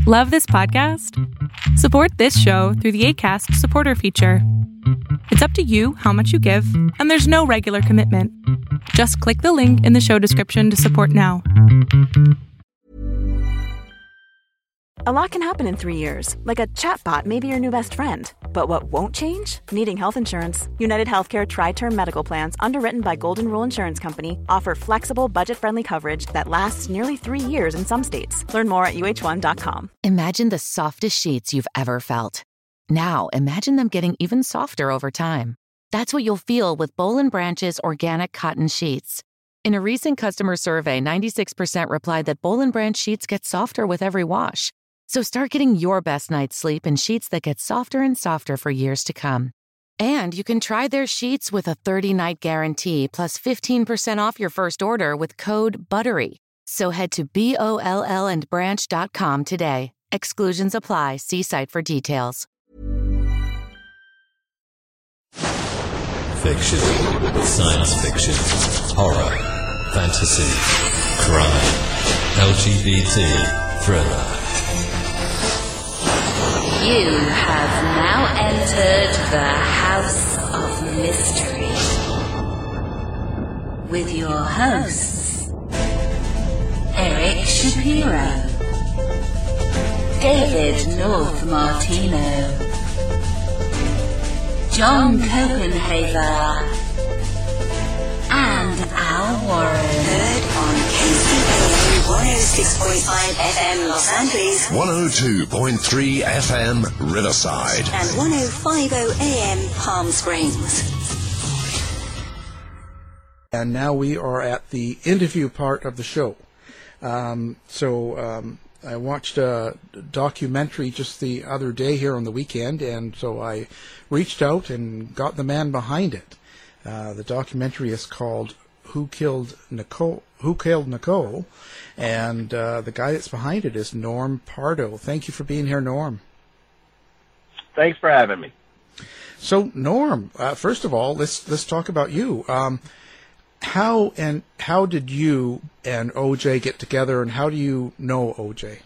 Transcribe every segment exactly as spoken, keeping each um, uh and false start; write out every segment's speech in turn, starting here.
Love this podcast? Support this show through the Acast supporter feature. It's up to you how much you give, and there's no regular commitment. Just click the link in the show description to support now. A lot can happen in three years, like a chatbot may be your new best friend. But what won't change? Needing health insurance. United Healthcare Tri-Term Medical Plans, underwritten by Golden Rule Insurance Company, offer flexible, budget-friendly coverage that lasts nearly three years in some states. Learn more at U H one dot com. Imagine the softest sheets you've ever felt. Now, imagine them getting even softer over time. That's what you'll feel with Boll and Branch's organic cotton sheets. In a recent customer survey, ninety-six percent replied that Boll and Branch sheets get softer with every wash. So start getting your best night's sleep in sheets that get softer and softer for years to come. And you can try their sheets with a thirty-night guarantee plus fifteen percent off your first order with code BUTTERY. So head to B O L L and branch dot com today. Exclusions apply. See site for details. Fiction, science fiction, horror, fantasy, crime, L G B T, thriller. You have now entered the House of Mystery with your hosts, Eric Shapiro, David North Martino, John Copenhaver, and Al Warren. Heard on K C A one oh six point five F M Los Angeles, one oh two point three F M Riverside, and one oh five point oh A M Palm Springs. And now we are at the interview part of the show. Um, so um, I watched a documentary just the other day here on the weekend, and so I reached out and got the man behind it. Uh, the documentary is called Who Killed Nicole? Who Killed Nicole? And uh, the guy that's behind it is Norm Pardo. Thank you for being here, Norm. Thanks for having me. So, Norm, uh, first of all, let's let's talk about you. Um, how and how did you and O J get together, and how do you know O J?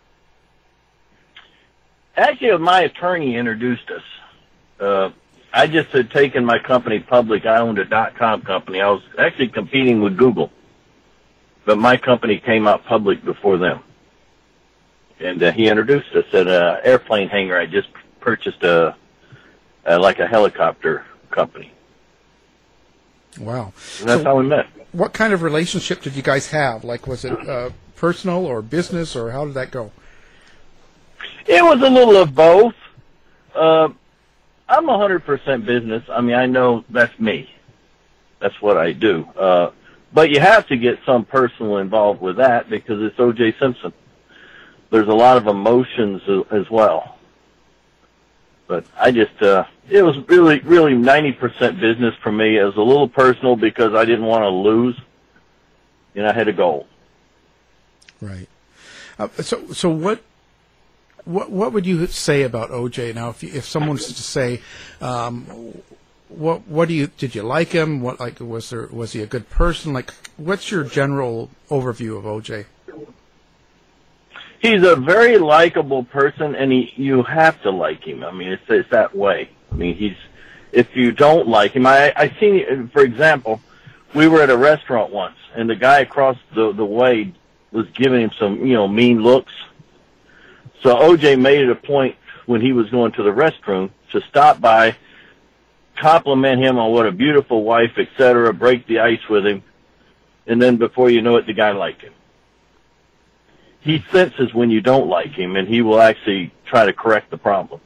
Actually, my attorney introduced us. Uh, I just had taken my company public. I owned a dot-com company. I was actually competing with Google, but my company came out public before them. And uh, he introduced us at an airplane hangar. I just purchased a, a like a helicopter company. Wow. And that's so how we met. What kind of relationship did you guys have? Like, was it uh, personal or business, or how did that go? It was a little of both. Uh, I'm one hundred percent business. I mean, I know that's me. That's what I do. Uh, but you have to get some personal involved with that because it's O J Simpson. There's a lot of emotions as well. But I just, uh, it was really, really ninety percent business for me. It was a little personal because I didn't want to lose. And I had a goal. Right. Uh, so, so what, What what would you say about O J now? If you, if someone was to say, um, what what do you did you like him? What like was there was he a good person? Like, what's your general overview of O J? He's a very likable person, and he you have to like him. I mean, it's it's that way. I mean, he's if you don't like him, I I seen for example, we were at a restaurant once, and the guy across the the way was giving him some you know mean looks. So O J made it a point when he was going to the restroom to stop by, compliment him on what a beautiful wife, et cetera, break the ice with him, and then before you know it, the guy liked him. He senses when you don't like him, and he will actually try to correct the problem.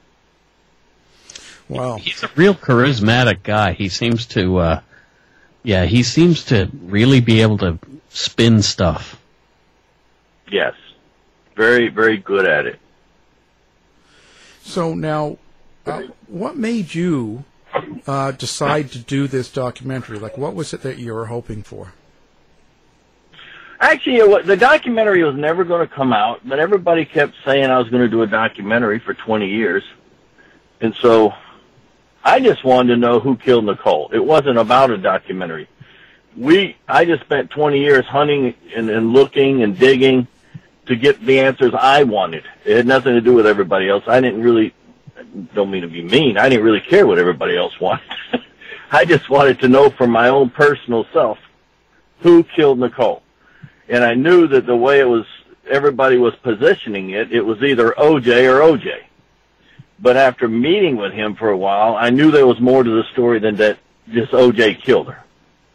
Wow. He's a real charismatic guy. He seems to, uh, yeah, he seems to really be able to spin stuff. Yes. Very, very good at it. So now, uh, what made you uh, decide to do this documentary? Like, what was it that you were hoping for? Actually, it was, the documentary was never going to come out, but everybody kept saying I was going to do a documentary for twenty years. And so I just wanted to know who killed Nicole. It wasn't about a documentary. We, I just spent twenty years hunting and, and looking and digging. to get the answers I wanted. It had nothing to do with everybody else. I didn't really, don't mean to be mean, I didn't really care what everybody else wanted. I just wanted to know for my own personal self who killed Nicole. And I knew that the way it was, everybody was positioning it, it was either O J or O J. But after meeting with him for a while, I knew there was more to the story than that just O J killed her.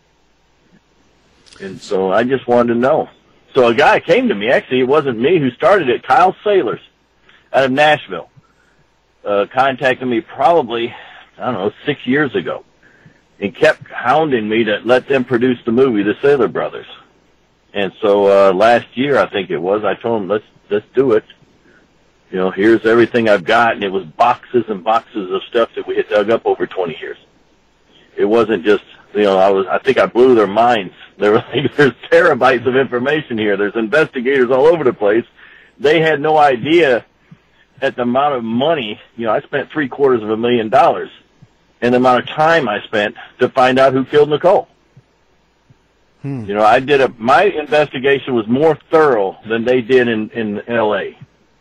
And so I just wanted to know. So a guy came to me, actually it wasn't me who started it, Kyle Sailors out of Nashville, uh, contacted me probably, I don't know, six years ago, and kept hounding me to let them produce the movie, The Sailor Brothers. And so uh, last year, I think it was, I told them, let's let's do it. You know, here's everything I've got, and it was boxes and boxes of stuff that we had dug up over twenty years. It wasn't just, you know, I was, I think I blew their minds. There were like, there's terabytes of information here. There's investigators all over the place. They had no idea at the amount of money, you know, I spent three quarters of a million dollars, and the amount of time I spent to find out who killed Nicole. Hmm. You know, I did a, my investigation was more thorough than they did in, in L A.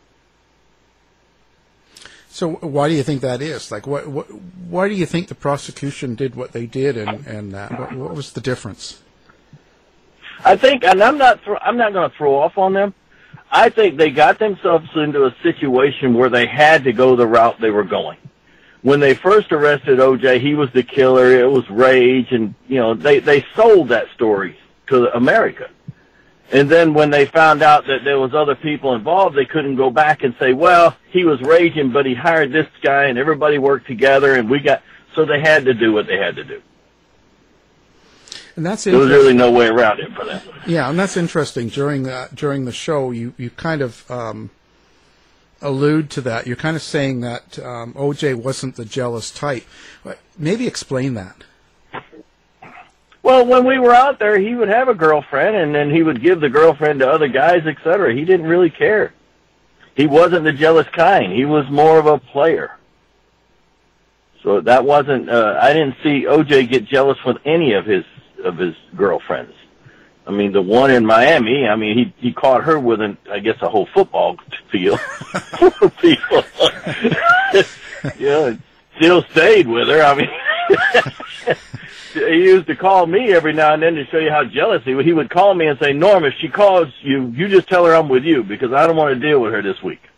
So why do you think that is? Like, what, what, why do you think the prosecution did what they did, and, and uh, what, what was the difference? I think, and I'm not, th- I'm not going to throw off on them. I think they got themselves into a situation where they had to go the route they were going. When they first arrested O J, he was the killer. It was rage, and you know they they sold that story to America. And then when they found out that there was other people involved, they couldn't go back and say, well, he was raging, but he hired this guy, and everybody worked together, and we got, so they had to do what they had to do. And that's there was really no way around it for them. Yeah, and that's interesting. During the, during the show, you, you kind of um, allude to that. You're kind of saying that um, O J wasn't the jealous type. Maybe explain that. Well, when we were out there, he would have a girlfriend, and then he would give the girlfriend to other guys, et cetera. He didn't really care. He wasn't the jealous kind. He was more of a player. So that wasn't, uh, I didn't see O J get jealous with any of his of his girlfriends. I mean, the one in Miami, I mean, he he caught her with, an, I guess, a whole football field full of people. Yeah, still stayed with her. I mean, he used to call me every now and then to show you how jealous he would. He would call me and say, Norm, if she calls you, you just tell her I'm with you because I don't want to deal with her this week.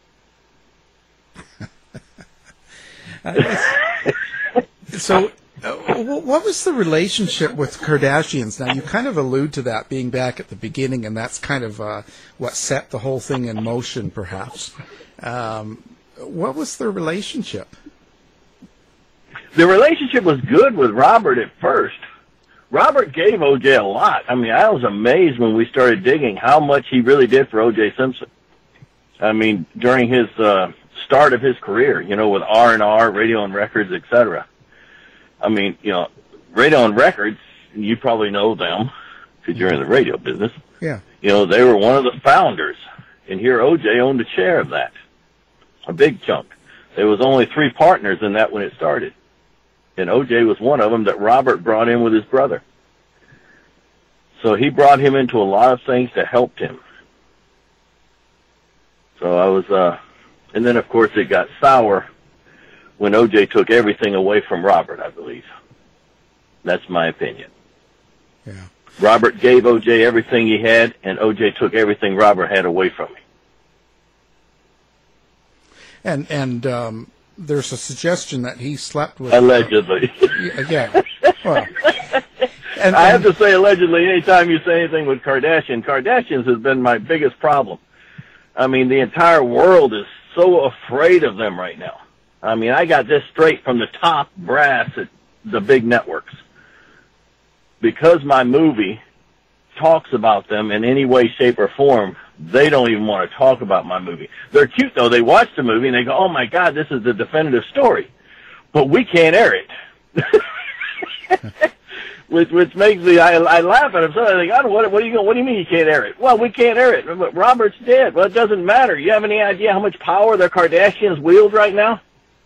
So, uh, what was the relationship with Kardashians? Now, you kind of allude to that being back at the beginning, and that's kind of uh, what set the whole thing in motion, perhaps. Um, what was their relationship? The relationship was good with Robert at first. Robert gave O J a lot. I mean, I was amazed when we started digging how much he really did for O J Simpson. I mean, during his uh, start of his career, you know, with R and R, Radio and Records, et cetera. I mean, you know, Radio and Records, you probably know them because you're in the radio business. Yeah. You know, they were one of the founders, and here O J owned a share of that, a big chunk. There was only three partners in that when it started. And O J was one of them that Robert brought in with his brother. So he brought him into a lot of things that helped him. So I was, uh, and then of course it got sour when O J took everything away from Robert, I believe. That's my opinion. Yeah. Robert gave O J everything he had, and O J took everything Robert had away from him. And, and, um, there's a suggestion that he slept with... Allegedly. Uh, yeah. Well, and, I have to say allegedly anytime you say anything with Kardashian. Kardashians has been my biggest problem. I mean, the entire world is so afraid of them right now. I mean, I got this straight from the top brass at the big networks. Because my movie talks about them in any way, shape, or form, they don't even want to talk about my movie. They're cute, though. They watch the movie, and they go, oh, my God, this is the definitive story. But we can't air it. which which makes me, I, I laugh at them. So I think, oh, what, what, are you going, what do you mean you can't air it? Well, we can't air it. But Robert's dead. Well, it doesn't matter. You have any idea how much power the Kardashians wield right now?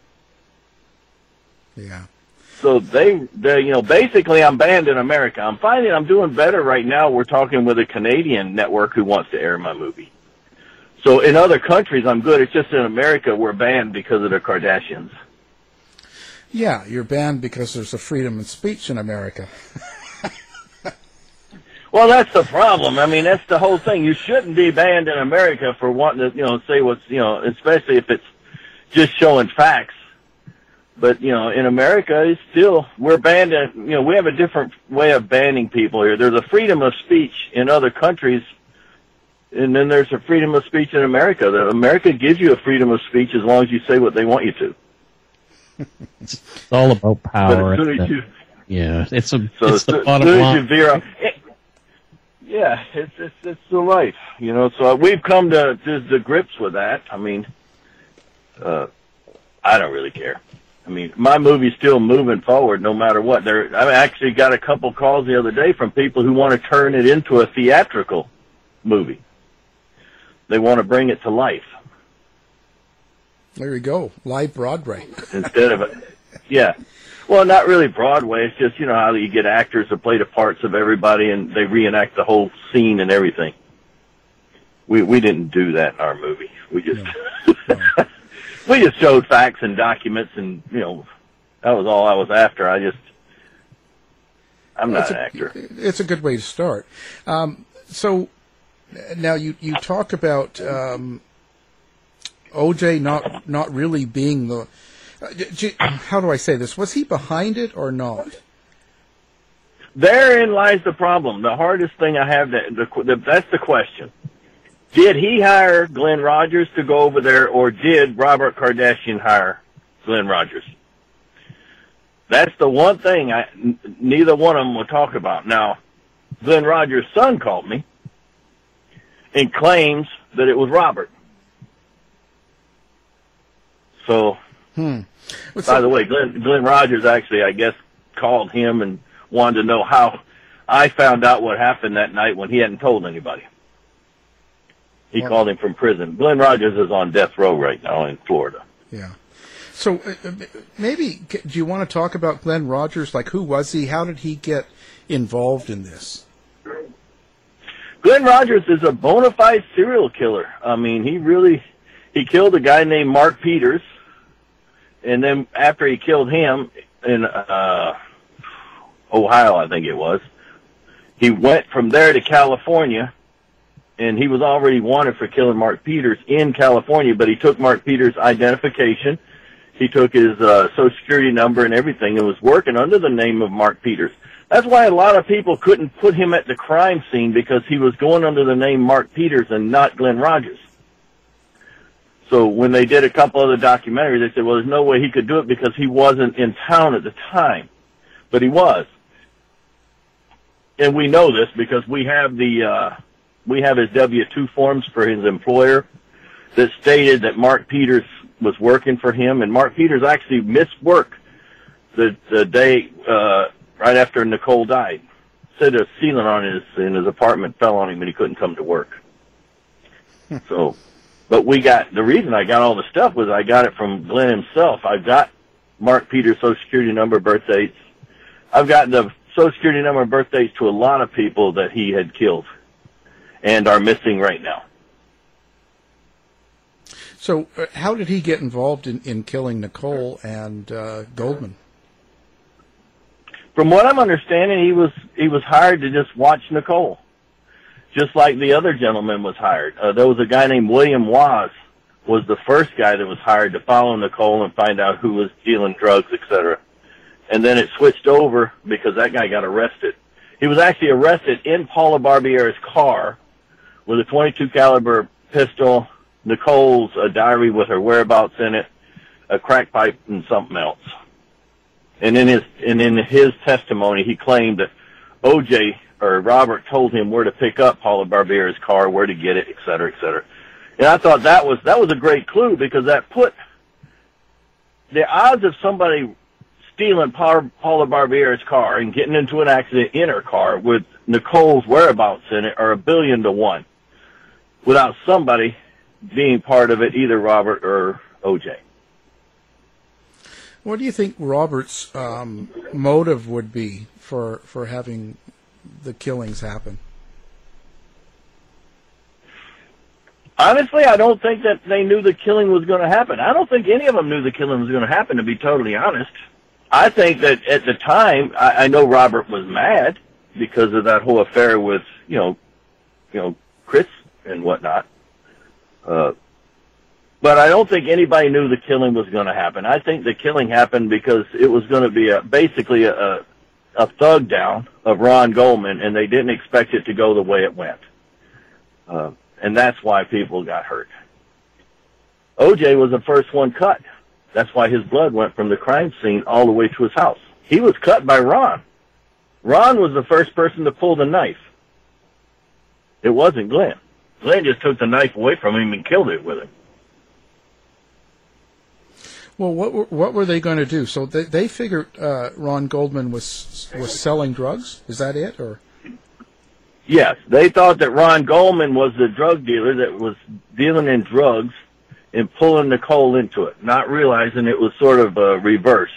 Yeah. So they, they, you know, basically I'm banned in America. I'm finding I'm doing better right now. We're talking with a Canadian network who wants to air my movie. So in other countries, I'm good. It's just in America, we're banned because of the Kardashians. Yeah, you're banned because there's a freedom of speech in America. Well, that's the problem. I mean, that's the whole thing. You shouldn't be banned in America for wanting to, you know, say what's, you know, especially if it's just showing facts. But, you know, in America, it's still, we're banned, in, you know, we have a different way of banning people here. There's a freedom of speech in other countries, and then there's a freedom of speech in America. The, America gives you a freedom of speech as long as you say what they want you to. It's all about power. But as soon as you, yeah, it's a so it's the as bottom soon as line. you veer off, it, yeah, it's it's it's the life, you know. So we've come to to, to grips with that. I mean, uh, I don't really care. I mean, my movie's still moving forward no matter what. There, I actually got a couple calls the other day from people who want to turn it into a theatrical movie. They want to bring it to life. There you go, live Broadway. Instead of a, yeah. Well, not really Broadway. It's just, you know, how you get actors to play the parts of everybody and they reenact the whole scene and everything. We we didn't do that in our movie. We just no. No. we just showed facts and documents, and you know, that was all I was after. I just I'm not it's an a, actor. It's a good way to start. Um, so now you you talk about um, O J not not really being the. Uh, how do I say this? Was he behind it or not? Therein lies the problem. The hardest thing I have, to, the, the, that's the question. Did he hire Glenn Rogers to go over there, or did Robert Kardashian hire Glenn Rogers? That's the one thing I, n- neither one of them will talk about. Now, Glenn Rogers' son called me and claims that it was Robert. So, hmm. by the way, Glenn, Glenn Rogers actually, I guess, called him and wanted to know how I found out what happened that night when he hadn't told anybody. He well, called him from prison. Glenn Rogers is on death row right now in Florida. Yeah. So uh, maybe, do you want to talk about Glenn Rogers? Like, who was he? How did he get involved in this? Glenn Rogers is a bona fide serial killer. I mean, he really, he killed a guy named Mark Peters. And then after he killed him in uh, Ohio, I think it was, he went from there to California, and he was already wanted for killing Mark Peters in California, but he took Mark Peters' identification, he took his uh, Social Security number and everything, and was working under the name of Mark Peters. That's why a lot of people couldn't put him at the crime scene, because he was going under the name Mark Peters and not Glenn Rogers. So when they did a couple other documentaries, they said, well, there's no way he could do it because he wasn't in town at the time. But he was. And we know this because we have the, uh, we have his W two forms for his employer that stated that Mark Peters was working for him, and Mark Peters actually missed work the, the day, uh, right after Nicole died. Said a ceiling on his, in his apartment fell on him and he couldn't come to work. So, but we got, the reason I got all the stuff was I got it from Glenn himself. I got Mark Peters' Social Security number, birth dates. I've got the Social Security number and birth dates to a lot of people that he had killed and are missing right now. So uh, how did he get involved in, in killing Nicole and uh, Goldman? From what I'm understanding, he was he was hired to just watch Nicole, just like the other gentleman was hired. Uh, there was a guy named William Waz, was the first guy that was hired to follow Nicole and find out who was dealing drugs, et cetera. And then it switched over because that guy got arrested. He was actually arrested in Paula Barbier's car with a twenty-two caliber pistol, Nicole's a diary with her whereabouts in it, a crack pipe, and something else. And in his and in his testimony, he claimed that O J or Robert told him where to pick up Paula Barbier's car, where to get it, et cetera, et cetera. And I thought that was that was a great clue, because that put the odds of somebody stealing Paula Barbier's car and getting into an accident in her car with Nicole's whereabouts in it are a billion to one, without somebody being part of it, either Robert or O J. What do you think Robert's um, motive would be for for having the killings happen? Honestly, I don't think that they knew the killing was going to happen. I don't think any of them knew the killing was going to happen, to be totally honest. I think that at the time, I, I know Robert was mad because of that whole affair with, you know, you know, Chris and whatnot. Uh, but I don't think anybody knew the killing was going to happen. I think the killing happened because it was going to be a, basically a, a, a thug down of Ron Goldman, and they didn't expect it to go the way it went. Uh, and that's why people got hurt. O J was the first one cut. That's why his blood went from the crime scene all the way to his house. He was cut by Ron. Ron was the first person to pull the knife. It wasn't Glenn. Glenn just took the knife away from him and killed it with him. Well, what were, what were they going to do? So they they figured uh, Ron Goldman was was selling drugs. Is that it, or? Yes, they thought that Ron Goldman was the drug dealer that was dealing in drugs and pulling Nicole into it, not realizing it was sort of uh, reversed.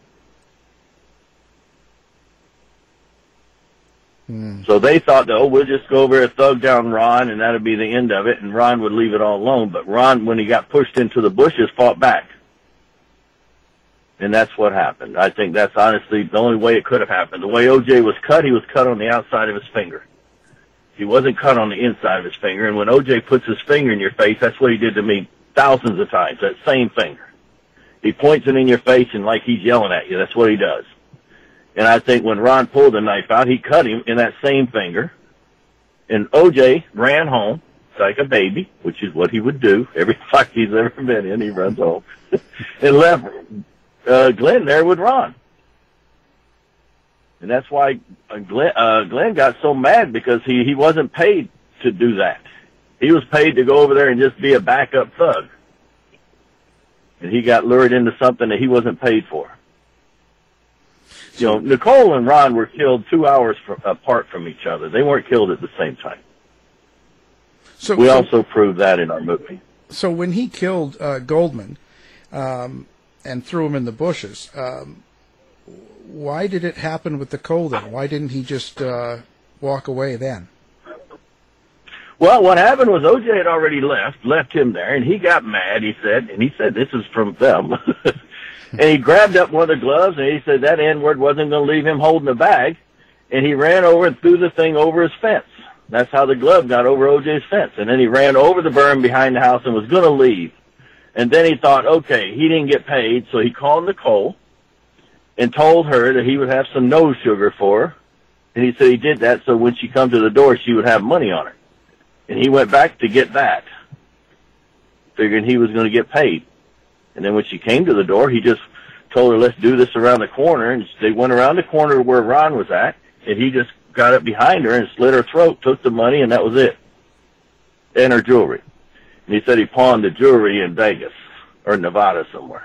Hmm. So they thought that, oh, we'll just go over and thug down Ron, and that'd be the end of it, and Ron would leave it all alone. But Ron, when he got pushed into the bushes, fought back. And that's what happened. I think that's honestly the only way it could have happened. The way O J was cut, he was cut on the outside of his finger. He wasn't cut on the inside of his finger. And when O J puts his finger in your face, that's what he did to me thousands of times, that same finger. He points it in your face and like he's yelling at you. That's what he does. And I think when Ron pulled the knife out, he cut him in that same finger. And O J ran home like a baby, which is what he would do. Every fight he's ever been in, he runs home. And left uh, Glenn there with Ron. And that's why uh, Glenn, uh, Glenn got so mad, because he, he wasn't paid to do that. He was paid to go over there and just be a backup thug. And he got lured into something that he wasn't paid for. You know, Nicole and Ron were killed two hours from, apart from each other. They weren't killed at the same time. So we so, also proved that in our movie. So when he killed uh, Goldman um, and threw him in the bushes, um, why did it happen with Nicole then? Why didn't he just uh, walk away then? Well, what happened was O J had already left, left him there, and he got mad, he said, and he said, this is from them. And he grabbed up one of the gloves, and he said that N-word wasn't going to leave him holding the bag, and he ran over and threw the thing over his fence. That's how the glove got over O J's fence. And then he ran over the berm behind the house and was going to leave. And then he thought, okay, he didn't get paid, so he called Nicole and told her that he would have some nose sugar for her. And he said he did that so when she come to the door, she would have money on her. And he went back to get that, figuring he was going to get paid. And then when she came to the door, he just told her, let's do this around the corner. And they went around the corner where Ron was at, and he just got up behind her and slit her throat, took the money, and that was it. And her jewelry. And he said he pawned the jewelry in Vegas or Nevada somewhere.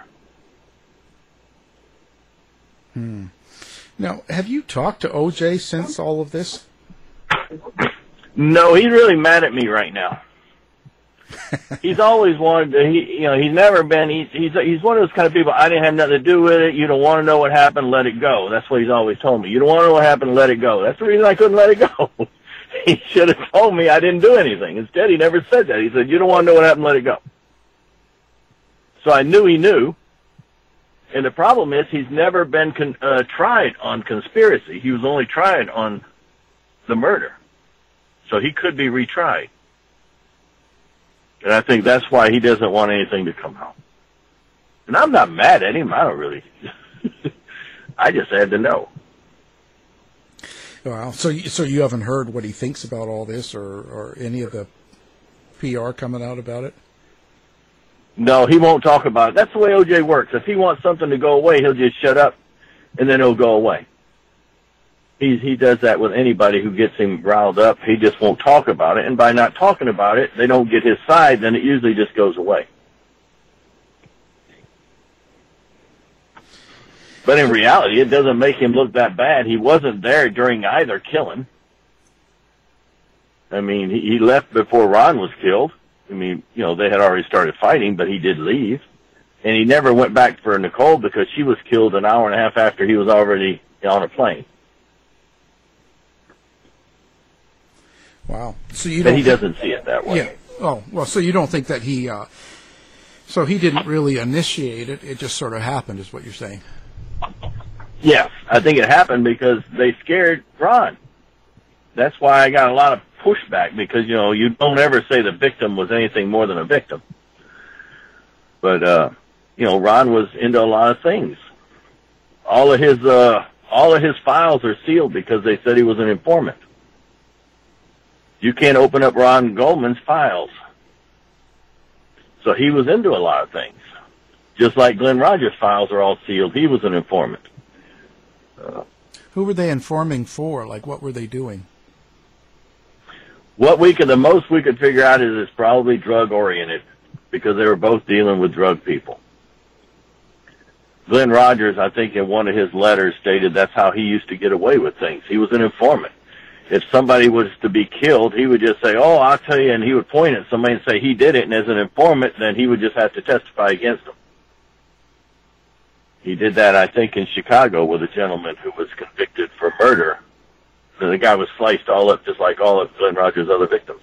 Hmm. Now, have you talked to O J since all of this? No, he's really mad at me right now. He's always wanted to, he, you know, he's never been, he's, he's, he's one of those kind of people, I didn't have nothing to do with it, you don't want to know what happened, let it go. That's what he's always told me. You don't want to know what happened, let it go. That's the reason I couldn't let it go. He should have told me I didn't do anything. Instead, he never said that. He said, you don't want to know what happened, let it go. So I knew he knew. And the problem is he's never been con- uh, tried on conspiracy. He was only tried on the murder. So he could be retried. And I think that's why he doesn't want anything to come out. And I'm not mad at him. I don't really. I just had to know. Well, so you, so you haven't heard what he thinks about all this, or, or any of the P R coming out about it? No, he won't talk about it. That's the way O J works. If he wants something to go away, he'll just shut up, and then it'll go away. He he does that with anybody who gets him riled up. He just won't talk about it, and by not talking about it, they don't get his side, then it usually just goes away. But in reality, it doesn't make him look that bad. He wasn't there during either killing. I mean, he, he left before Ron was killed. I mean, you know, they had already started fighting, but he did leave. And he never went back for Nicole because she was killed an hour and a half after he was already on a plane. Wow. So you but don't he doesn't see it that way. Yeah. Oh, well, so you don't think that he, uh, so he didn't really initiate it, it just sort of happened, is what you're saying? Yes, I think it happened because they scared Ron. That's why I got a lot of pushback, because, you know, you don't ever say the victim was anything more than a victim. But, uh, you know, Ron was into a lot of things. All of his, uh, all of his files are sealed because they said he was an informant. You can't open up Ron Goldman's files. So he was into a lot of things. Just like Glenn Rogers' files are all sealed. He was an informant. Uh, Who were they informing for? Like, what were they doing? What we could, the most we could figure out is it's probably drug-oriented, because they were both dealing with drug people. Glenn Rogers, I think in one of his letters, stated that's how he used to get away with things. He was an informant. If somebody was to be killed, he would just say, oh, I'll tell you, and he would point at somebody and say he did it, and as an informant, then he would just have to testify against them. He did that, I think, in Chicago with a gentleman who was convicted for murder. And the guy was sliced all up just like all of Glenn Rogers' other victims.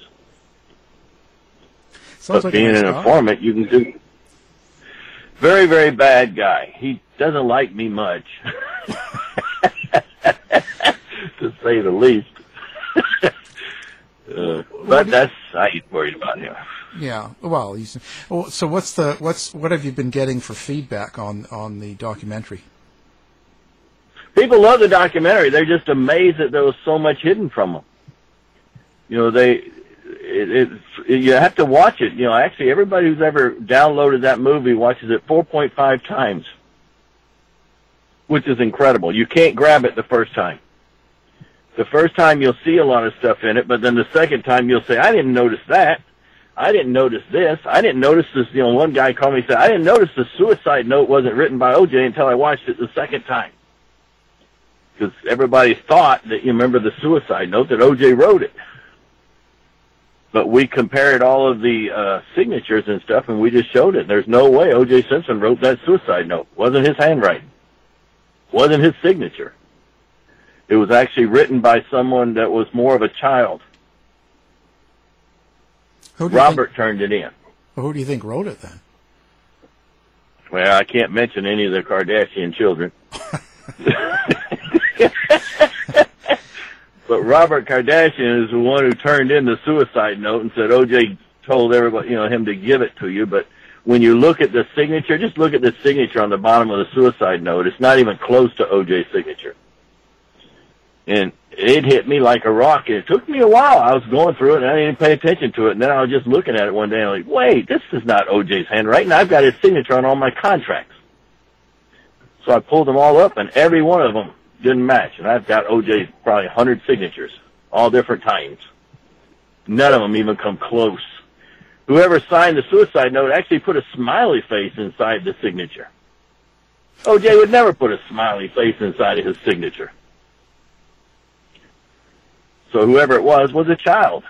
Sounds but like being a nice an guy. informant, you can do... Very, very bad guy. He doesn't like me much, to say the least. uh, but that's, I ain't worried about him. Yeah, well, he's, well, so what's the what's what have you been getting for feedback on on the documentary? People love the documentary. They're just amazed that there was so much hidden from them. You know, they it, it, it you have to watch it. You know, actually, everybody who's ever downloaded that movie watches it four point five times, which is incredible. You can't grab it the first time. The first time you'll see a lot of stuff in it, but then the second time you'll say, I didn't notice that. I didn't notice this. I didn't notice this. You know, one guy called me and said, I didn't notice the suicide note wasn't written by O J until I watched it the second time. Because everybody thought that, you remember the suicide note, that O J wrote it. But we compared all of the uh, signatures and stuff, and we just showed it. There's no way O J Simpson wrote that suicide note. Wasn't his handwriting. Wasn't his signature. It was actually written by someone that was more of a child. Who do you Robert think, turned it in. well, who do you think wrote it then? Well, I can't mention any of the Kardashian children. But Robert Kardashian is the one who turned in the suicide note and said O J told everybody, you know, him to give it to you. But when you look at the signature, just look at the signature on the bottom of the suicide note. It's not even close to O J's signature. And it hit me like a rock. And it took me a while. I was going through it, and I didn't pay attention to it. And then I was just looking at it one day, and I'm like, wait, this is not O J's handwriting. I've got his signature on all my contracts. So I pulled them all up, and every one of them didn't match. And I've got O J's probably one hundred signatures, all different times. None of them even come close. Whoever signed the suicide note actually put a smiley face inside the signature. O J would never put a smiley face inside of his signature. So whoever it was was a child.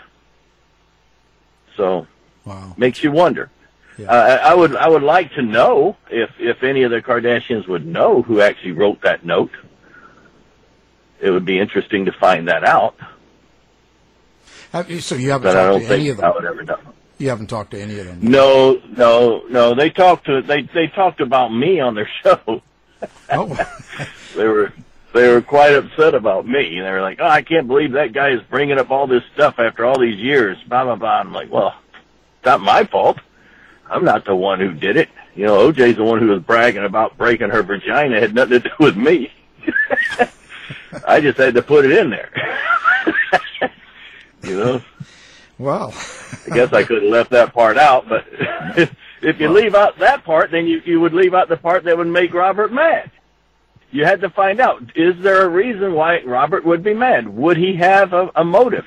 So, wow. Makes you wonder. Yeah. Uh, I would I would like to know if, if any of the Kardashians would know who actually wrote that note. It would be interesting to find that out. Have you, so you haven't But I talked don't to any think of them? I would ever know. You haven't talked to any of them? No, no, no. They talked to they they talked about me on their show. Oh. They were they were quite upset about me. They were like, "Oh, I can't believe that guy is bringing up all this stuff after all these years." Blah blah blah. I'm like, "Well, it's not my fault. I'm not the one who did it. You know, O J's the one who was bragging about breaking her vagina. It had nothing to do with me. I just had to put it in there." You know. Wow. I guess I could have left that part out, but if you leave out that part, then you, you would leave out the part that would make Robert mad. You had to find out, is there a reason why Robert would be mad? Would he have a, a motive?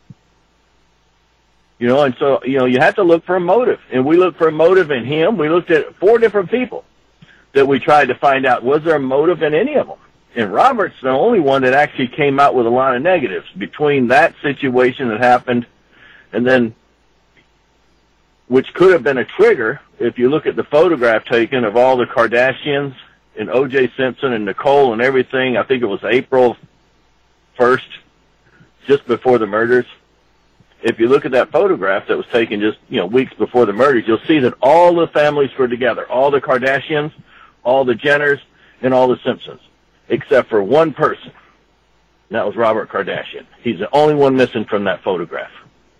You know, and so, you know, you have to look for a motive. And we looked for a motive in him. We looked at four different people that we tried to find out, was there a motive in any of them? And Robert's the only one that actually came out with a lot of negatives between that situation that happened and then, which could have been a trigger, if you look at the photograph taken of all the Kardashians and O J Simpson and Nicole and everything. I think it was April first, just before the murders. if you look at that photograph that was taken just, you know, weeks before the murders, you'll see that all the families were together, all the Kardashians, all the Jenners, and all the Simpsons, except for one person. And that was Robert Kardashian. He's the only one missing from that photograph.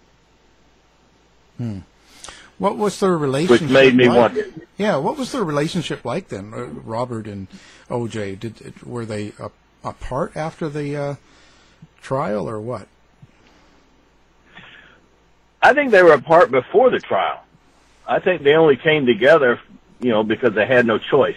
Hmm. What was their relationship Which made me like? want it. Yeah, what was their relationship like then, uh, Robert and O J? Did were they uh, apart after the uh, trial, or what? I think they were apart before the trial. I think they only came together, you know, because they had no choice.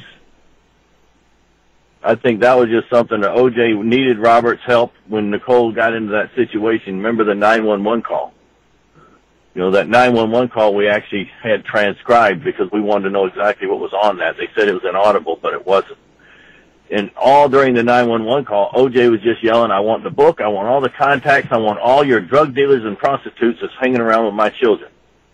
I think that was just something that O J needed Robert's help when Nicole got into that situation. Remember the nine one one call? You know, that nine one one call we actually had transcribed because we wanted to know exactly what was on that. They said it was inaudible, but it wasn't. And all during the nine one one call, O J was just yelling, I want the book, I want all the contacts, I want all your drug dealers and prostitutes that's hanging around with my children.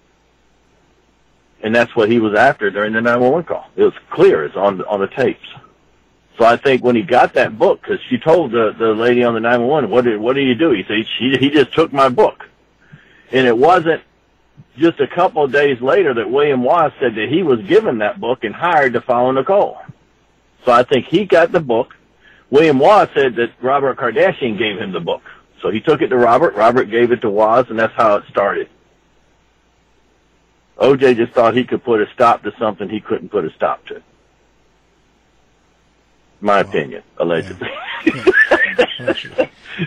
And that's what he was after during the nine one one call. It was clear, it's on the, on the tapes. So I think when he got that book, because she told the, the lady on the nine one one, what did, what did he do? He said, he, he just took my book. And it wasn't just a couple of days later that William Wass said that he was given that book and hired to follow Nicole. So I think he got the book. William Wass said that Robert Kardashian gave him the book. So he took it to Robert, Robert gave it to Wass, and that's how it started. O J just thought he could put a stop to something he couldn't put a stop to. My oh, opinion, allegedly. Yeah. Yeah.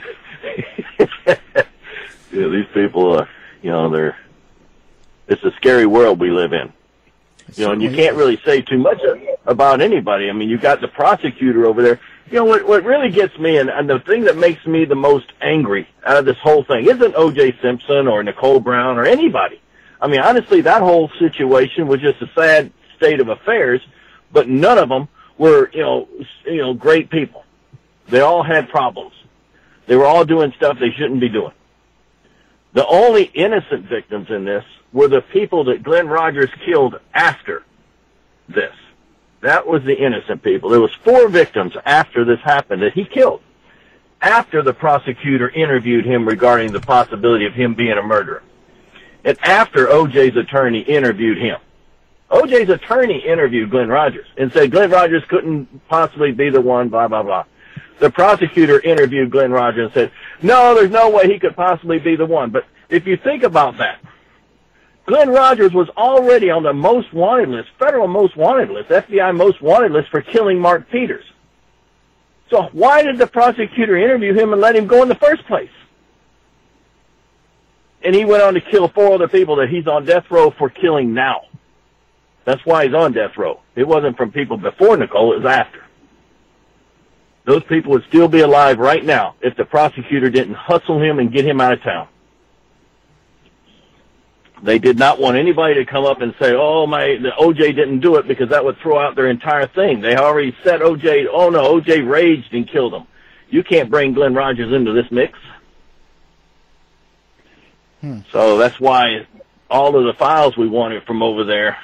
Yeah, these people are, you know, they're, it's a scary world we live in. You know, and you can't really say too much about anybody. I mean, you got the prosecutor over there. You know, what what really gets me, and, and the thing that makes me the most angry out of this whole thing isn't O J Simpson or Nicole Brown or anybody. I mean, honestly, that whole situation was just a sad state of affairs, but none of them were, you know, you know, great people. They all had problems. They were all doing stuff they shouldn't be doing. The only innocent victims in this were the people that Glenn Rogers killed after this. That was the innocent people. There was four victims after this happened that he killed, after the prosecutor interviewed him regarding the possibility of him being a murderer, and after O J's attorney interviewed him. O J's attorney interviewed Glenn Rogers and said Glenn Rogers couldn't possibly be the one, blah, blah, blah. The prosecutor interviewed Glenn Rogers and said, no, there's no way he could possibly be the one. But if you think about that, Glenn Rogers was already on the most wanted list, federal most wanted list, F B I most wanted list for killing Mark Peters. So why did the prosecutor interview him and let him go in the first place? And he went on to kill four other people that he's on death row for killing now. That's why he's on death row. It wasn't from people before Nicole, it was after. Those people would still be alive right now if the prosecutor didn't hustle him and get him out of town. They did not want anybody to come up and say, oh, my, the O J didn't do it, because that would throw out their entire thing. They already said O J, oh, no, O J raged and killed him. You can't bring Glenn Rogers into this mix. Hmm. So that's why all of the files we wanted from over there.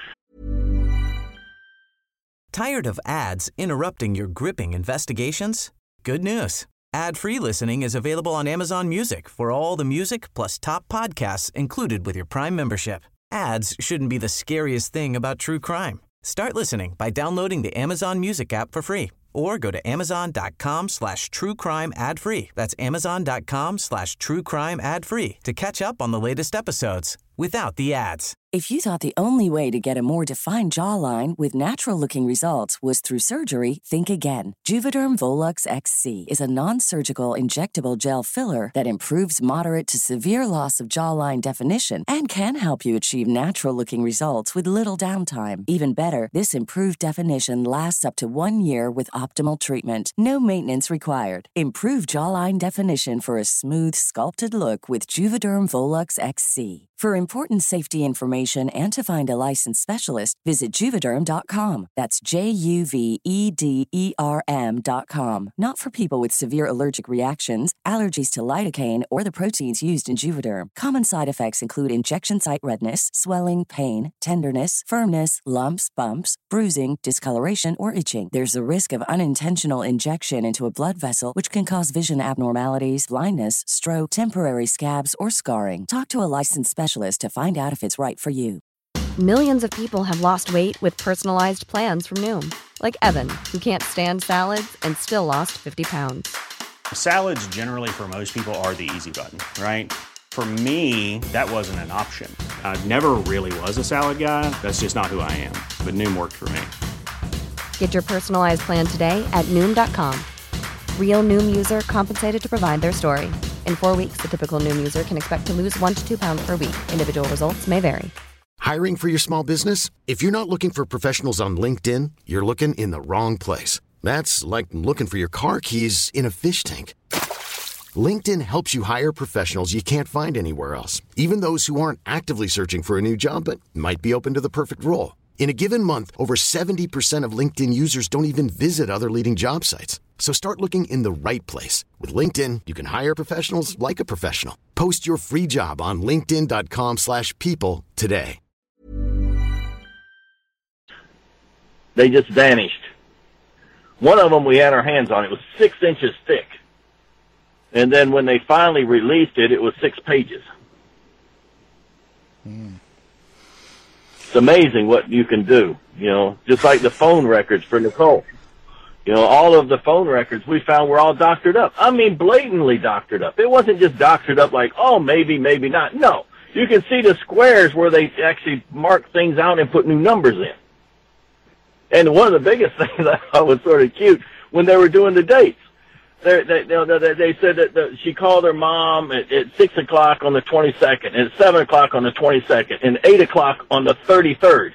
Tired of ads interrupting your gripping investigations? Good news. Ad-free listening is available on Amazon Music for all the music plus top podcasts included with your Prime membership. Ads shouldn't be the scariest thing about true crime. Start listening by downloading the Amazon Music app for free or go to amazon.com slash true crime ad free. That's amazon.com slash true crime ad free to catch up on the latest episodes without the ads. If you thought the only way to get a more defined jawline with natural-looking results was through surgery, think again. Juvederm Volux X C is a non-surgical injectable gel filler that improves moderate to severe loss of jawline definition and can help you achieve natural-looking results with little downtime. Even better, this improved definition lasts up to one year with optimal treatment. No maintenance required. Improve jawline definition for a smooth, sculpted look with Juvederm Volux X C. For important safety information and to find a licensed specialist, visit Juvederm dot com. That's J U V E D E R M dot com. Not for people with severe allergic reactions, allergies to lidocaine, or the proteins used in Juvederm. Common side effects include injection site redness, swelling, pain, tenderness, firmness, lumps, bumps, bruising, discoloration, or itching. There's a risk of unintentional injection into a blood vessel, which can cause vision abnormalities, blindness, stroke, temporary scabs, or scarring. Talk to a licensed specialist to find out if it's right for you. Millions of people have lost weight with personalized plans from Noom. Like Evan, who can't stand salads and still lost fifty pounds. Salads generally for most people are the easy button, right? For me, that wasn't an option. I never really was a salad guy. That's just not who I am. But Noom worked for me. Get your personalized plan today at Noom dot com. Real Noom user compensated to provide their story. In four weeks, the typical Noom user can expect to lose one to two pounds per week. Individual results may vary. Hiring for your small business? If you're not looking for professionals on LinkedIn, you're looking in the wrong place. That's like looking for your car keys in a fish tank. LinkedIn helps you hire professionals you can't find anywhere else, even those who aren't actively searching for a new job but might be open to the perfect role. In a given month, over seventy percent of LinkedIn users don't even visit other leading job sites. So start looking in the right place. With LinkedIn, you can hire professionals like a professional. Post your free job on linkedin dot com slash people today. They just vanished. One of them we had our hands on. It was six inches thick. And then when they finally released it, it was six pages. Mm. It's amazing what you can do, you know, just like the phone records for Nicole. You know, all of the phone records we found were all doctored up. I mean, blatantly doctored up. It wasn't just doctored up like, oh, maybe, maybe not. No. You can see the squares where they actually mark things out and put new numbers in. And one of the biggest things I thought was sort of cute when they were doing the dates. They, they, they, they said that the, she called her mom at, at six o'clock on the twenty-second, and at seven o'clock on the twenty-second, and eight o'clock on the thirty-third.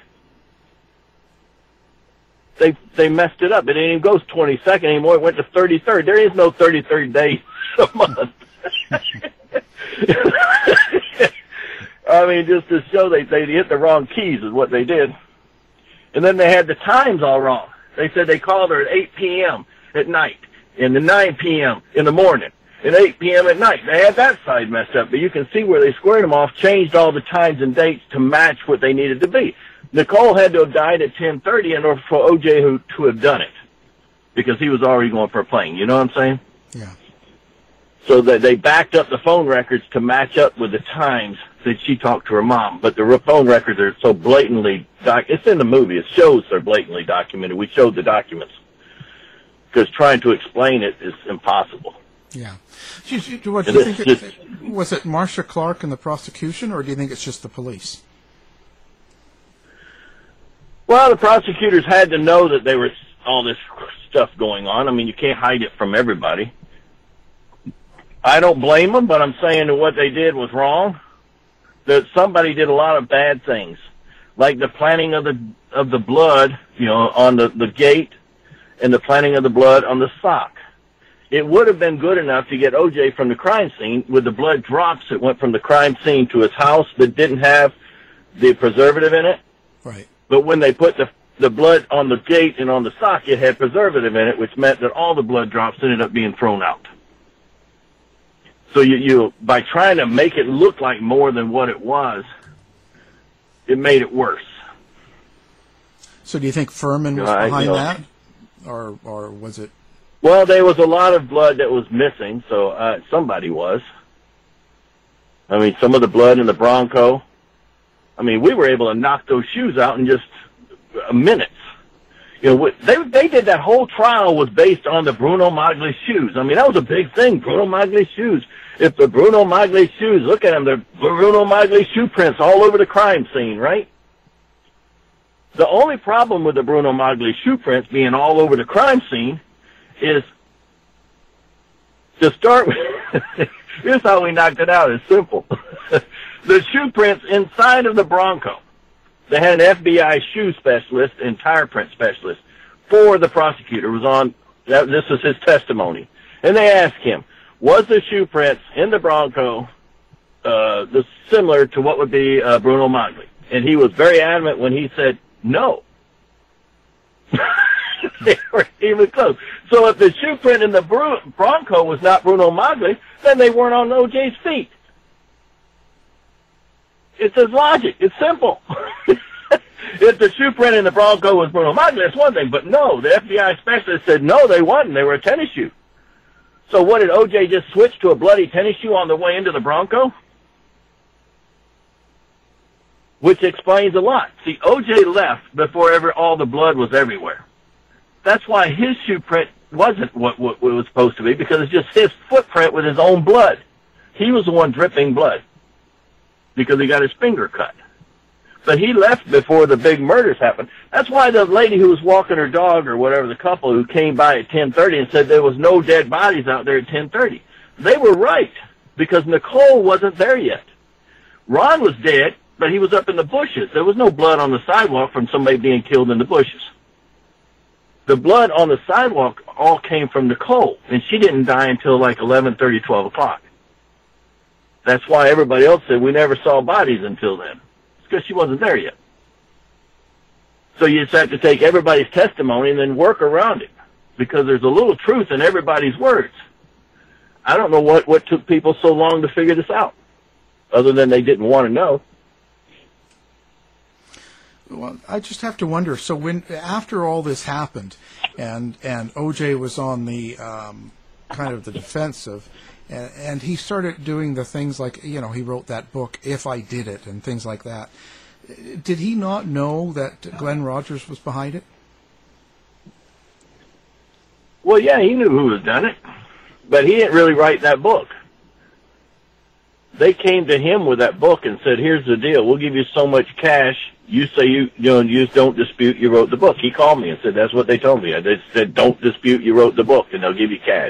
They they messed it up. It didn't even go twenty-second anymore. It went to thirty-third. There is no thirty-third day a month. I mean, just to show they they hit the wrong keys is what they did. And then they had the times all wrong. They said they called her at eight p.m. at night, and the nine p.m. in the morning, and eight p.m. at night. They had that side messed up, but you can see where they squared them off, changed all the times and dates to match what they needed to be. Nicole had to have died at ten thirty in order for O J who, to have done it, because he was already going for a plane. You know what I'm saying? Yeah. So that they backed up the phone records to match up with the times that she talked to her mom. But the phone records are so blatantly, doc- it's in the movie. It shows they're blatantly documented. We showed the documents. Because trying to explain it is impossible. Yeah. Do you, do, what, do you think it, was it Marcia Clark and the prosecution, or do you think it's just the police? Well, the prosecutors had to know that there was all this stuff going on. I mean, you can't hide it from everybody. I don't blame them, but I'm saying that what they did was wrong. That somebody did a lot of bad things, like the planting of the of the blood, you know, on the, the gate, and the planting of the blood on the sock. It would have been good enough to get O J from the crime scene with the blood drops that went from the crime scene to his house that didn't have the preservative in it. Right. But when they put the the blood on the gate and on the sock, it had preservative in it, which meant that all the blood drops ended up being thrown out. So you, you, by trying to make it look like more than what it was, it made it worse. So do you think Furman was you know, behind I, you know, that, or or was it? Well, there was a lot of blood that was missing, so uh, somebody was. I mean, some of the blood in the Bronco. I mean, we were able to knock those shoes out in just minutes. You know, they they did that whole trial was based on the Bruno Magli shoes. I mean, that was a big thing, Bruno Magli shoes. If the Bruno Magli shoes, look at them, they're Bruno Magli shoe prints all over the crime scene, right? The only problem with the Bruno Magli shoe prints being all over the crime scene is, to start with, here's how we knocked it out. It's simple. The shoe prints inside of the Bronco. They had an F B I shoe specialist and tire print specialist for the prosecutor. It was on, that, this was his testimony. And they asked him, was the shoe prints in the Bronco uh, this similar to what would be uh, Bruno Magli. And he was very adamant when he said no. They weren't even close. So if the shoe print in the Bronco was not Bruno Magli, then they weren't on O J's feet. It's his logic. It's simple. If the shoe print in the Bronco was Bruno Magli, that's one thing. But no, the F B I specialist said no, they wasn't. They were a tennis shoe. So what, did O J just switch to a bloody tennis shoe on the way into the Bronco? Which explains a lot. See, O J left before ever all the blood was everywhere. That's why his shoe print wasn't what, what, what it was supposed to be, because it's just his footprint with his own blood. He was the one dripping blood because he got his finger cut. But he left before the big murders happened. That's why the lady who was walking her dog, or whatever, the couple who came by at ten thirty and said there was no dead bodies out there at ten thirty. They were right, because Nicole wasn't there yet. Ron was dead, but he was up in the bushes. There was no blood on the sidewalk from somebody being killed in the bushes. The blood on the sidewalk all came from Nicole, and she didn't die until like eleven thirty, twelve o'clock. That's why everybody else said we never saw bodies until then. It's because she wasn't there yet. So you just have to take everybody's testimony and then work around it, because there's a little truth in everybody's words. I don't know what, what took people so long to figure this out, other than they didn't want to know. Well, I just have to wonder. So when after all this happened, and and O J was on the um, kind of the defensive, and, and he started doing the things like, you know, he wrote that book, If I Did It, and things like that. Did he not know that Glenn Rogers was behind it? Well, yeah, he knew who had done it, but he didn't really write that book. They came to him with that book and said, here's the deal. We'll give you so much cash. You say you, you know, you just don't dispute you wrote the book. He called me and said, that's what they told me. They said, don't dispute you wrote the book, and they'll give you cash.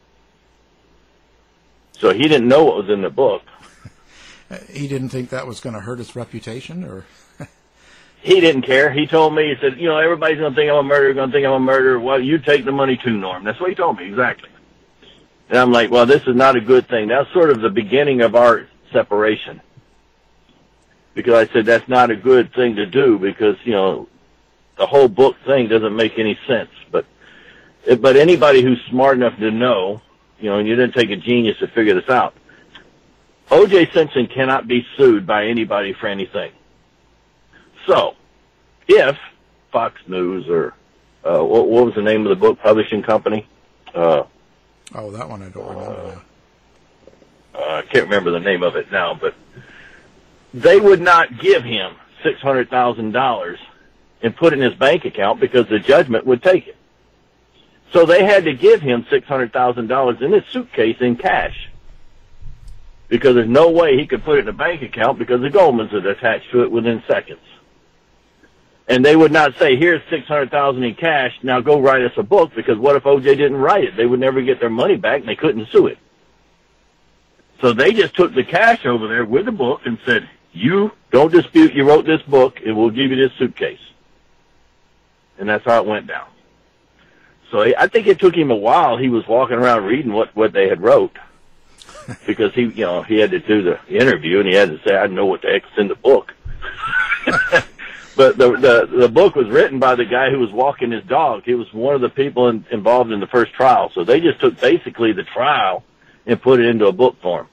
So he didn't know what was in the book. He didn't think that was going to hurt his reputation, or? He didn't care. He told me, he said, you know, everybody's going to think I'm a murderer, going to think I'm a murderer. Well, you take the money too, Norm. That's what he told me, exactly. And I'm like, well, this is not a good thing. That's sort of the beginning of our separation. Because I said that's not a good thing to do, because, you know, the whole book thing doesn't make any sense. But but anybody who's smart enough to know, you know, and you didn't take a genius to figure this out, O J Simpson cannot be sued by anybody for anything. So, if Fox News or uh, what, what was the name of the book publishing company? Uh, oh, that one I don't remember. Uh, I can't remember the name of it now, but they would not give him six hundred thousand dollars and put it in his bank account because the judgment would take it. So they had to give him six hundred thousand dollars in his suitcase in cash, because there's no way he could put it in a bank account, because the Goldmans are attached to it within seconds. And they would not say, here's six hundred thousand dollars in cash, now go write us a book, because what if O J didn't write it? They would never get their money back, and they couldn't sue it. So they just took the cash over there with the book and said, you don't dispute you wrote this book, and we'll give you this suitcase. And that's how it went down. So I think it took him a while. He was walking around reading what, what they had wrote, because he, you know, he had to do the interview, and he had to say, I know what the heck's in the book. But the, the the book was written by the guy who was walking his dog. He was one of the people in, involved in the first trial. So they just took basically the trial and put it into a book form.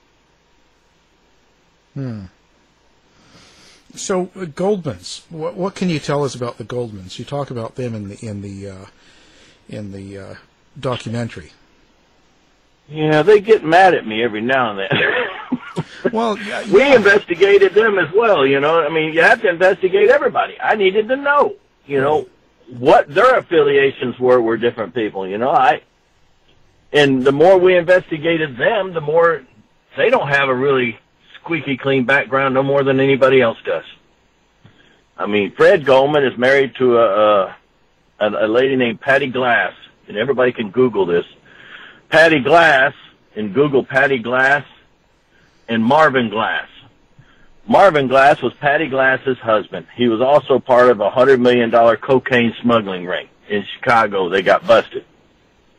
Hmm. So uh, Goldmans, what what can you tell us about the Goldmans? You talk about them in the in the uh, in the uh, documentary. Yeah, they get mad at me every now and then. Well, yeah, yeah. We investigated them as well, you know. I mean, you have to investigate everybody. I needed to know, you know, what their affiliations were were different people, you know. I and the more we investigated them, the more they don't have a really squeaky clean background, no more than anybody else does. I mean, Fred Goldman is married to a a, a lady named Patty Glass, and everybody can Google this. Patty Glass, and Google Patty Glass, and Marvin Glass. Marvin Glass was Patty Glass's husband. He was also part of a one hundred million dollars cocaine smuggling ring in Chicago. They got busted.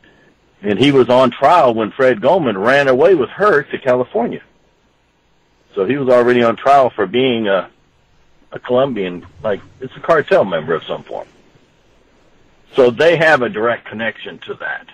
And he was on trial when Fred Goldman ran away with her to California. So he was already on trial for being a, a Colombian, like it's a cartel member of some form. So they have a direct connection to that.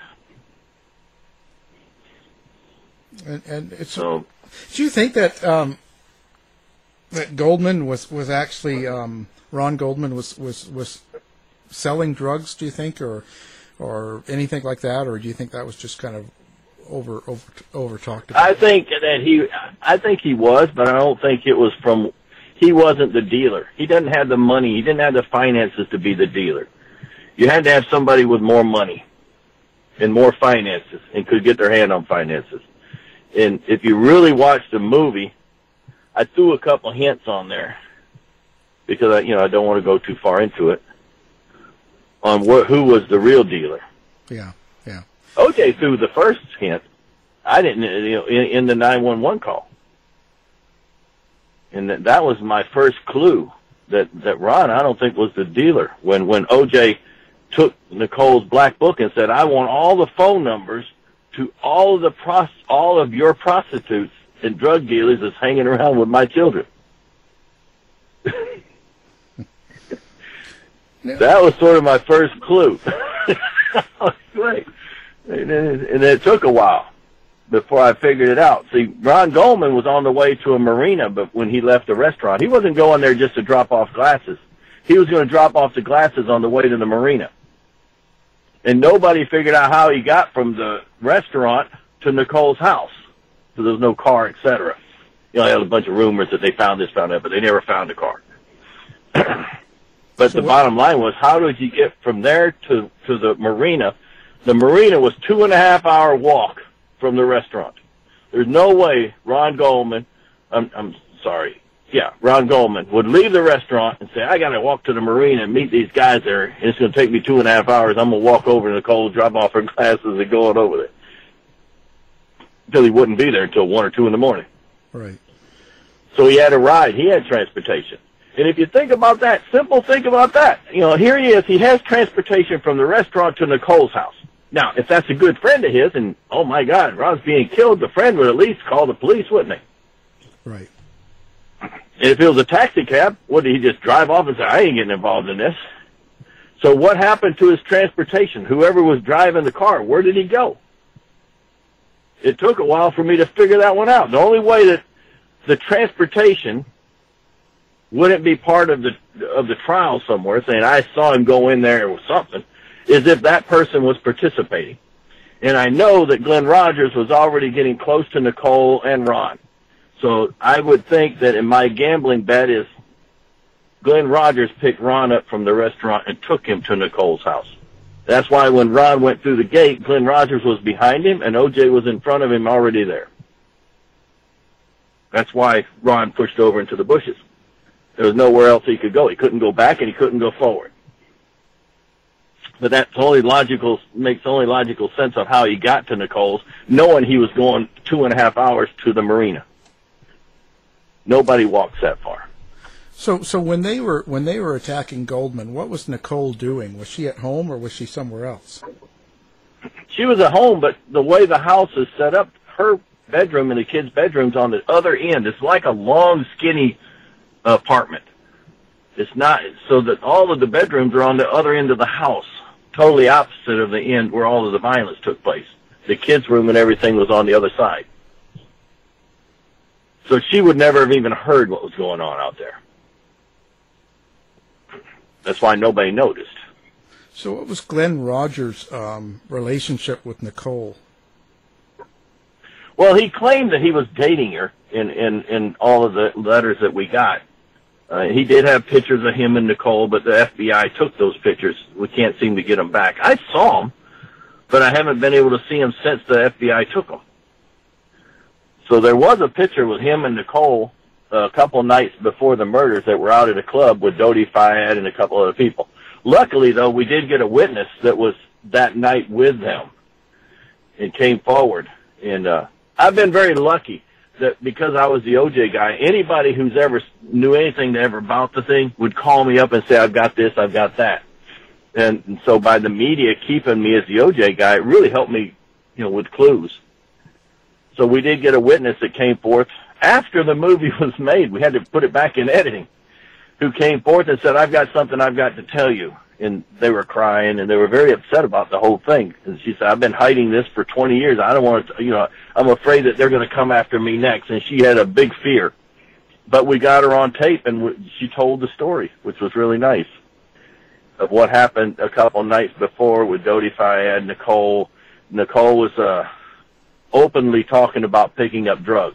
And, and it's, so, do you think that um, that Goldman was was actually um, Ron Goldman was, was was selling drugs? Do you think, or or anything like that, or do you think that was just kind of over over over talked about? I think that he, I think he was, but I don't think it was from. He wasn't the dealer. He doesn't have the money. He didn't have the finances to be the dealer. You had to have somebody with more money and more finances and could get their hand on finances. And if you really watch the movie, I threw a couple hints on there because I, you know, I don't want to go too far into it on what, who was the real dealer. Yeah, yeah. O J threw the first hint. I didn't, you know, in, in the nine one one call. And that, that was my first clue that, that Ron, I don't think, was the dealer. When, when O J took Nicole's black book and said, I want all the phone numbers to all of the pros- all of your prostitutes and drug dealers that's hanging around with my children. That was sort of my first clue. Great. And, and it took a while before I figured it out. See, Ron Goldman was on the way to a marina, but when he left the restaurant, he wasn't going there just to drop off glasses. He was going to drop off the glasses on the way to the marina. And nobody figured out how he got from the restaurant to Nicole's house. So there was no car, et cetera. You know, there was a bunch of rumors that they found this, found that, but they never found a car. But so the what? bottom line was, how did you get from there to, to the marina? The marina was two and a half hour walk from the restaurant. There's no way Ron Goldman, I'm, I'm sorry, yeah, Ron Goldman would leave the restaurant and say, I got to walk to the marina and meet these guys there, and it's going to take me two and a half hours. I'm going to walk over to Nicole, drop off her glasses, and go on over there. Until he wouldn't be there until one or two in the morning. Right. So he had a ride. He had transportation. And if you think about that, simple think about that. You know, here he is. He has transportation from the restaurant to Nicole's house. Now, if that's a good friend of his, and, oh, my God, Ron's being killed, the friend would at least call the police, wouldn't he? Right. And if it was a taxi cab, would he just drive off and say, I ain't getting involved in this? So what happened to his transportation? Whoever was driving the car, where did he go? It took a while for me to figure that one out. The only way that the transportation wouldn't be part of the of the trial somewhere, saying I saw him go in there or something, is if that person was participating. And I know that Glenn Rogers was already getting close to Nicole and Ron. So I would think that in my gambling bet is Glenn Rogers picked Ron up from the restaurant and took him to Nicole's house. That's why when Ron went through the gate, Glenn Rogers was behind him and O J was in front of him already there. That's why Ron pushed over into the bushes. There was nowhere else he could go. He couldn't go back and he couldn't go forward. But that's only logical, makes only logical sense of how he got to Nicole's, knowing he was going two and a half hours to the marina. Nobody walks that far. So, so when they were when they were attacking Goldman, what was Nicole doing? Was she at home or was she somewhere else? She was at home, but the way the house is set up, her bedroom and the kids' bedroom's on the other end. It's like a long, skinny apartment. It's not so that all of the bedrooms are on the other end of the house, totally opposite of the end where all of the violence took place. The kids' room and everything was on the other side. So she would never have even heard what was going on out there. That's why nobody noticed. So what was Glenn Rogers' um, relationship with Nicole? Well, he claimed that he was dating her in, in, in all of the letters that we got. Uh, he did have pictures of him and Nicole, but the F B I took those pictures. We can't seem to get them back. I saw them, but I haven't been able to see them since the F B I took them. So there was a picture with him and Nicole uh, a couple nights before the murders that were out at a club with Dodi Fayed and a couple other people. Luckily, though, we did get a witness that was that night with them and came forward. And uh, I've been very lucky that because I was the O J guy, anybody who's ever knew anything ever about the thing would call me up and say, I've got this, I've got that. And, and so by the media keeping me as the O J guy, it really helped me, you know, with clues. So we did get a witness that came forth after the movie was made, we had to put it back in editing, who came forth and said, I've got something I've got to tell you. And they were crying, and they were very upset about the whole thing. And she said, I've been hiding this for twenty years. I don't want to, you know, I'm afraid that they're going to come after me next. And she had a big fear. But we got her on tape, and she told the story, which was really nice, of what happened a couple nights before with Dodi Fayed, Nicole. Nicole was uh, openly talking about picking up drugs.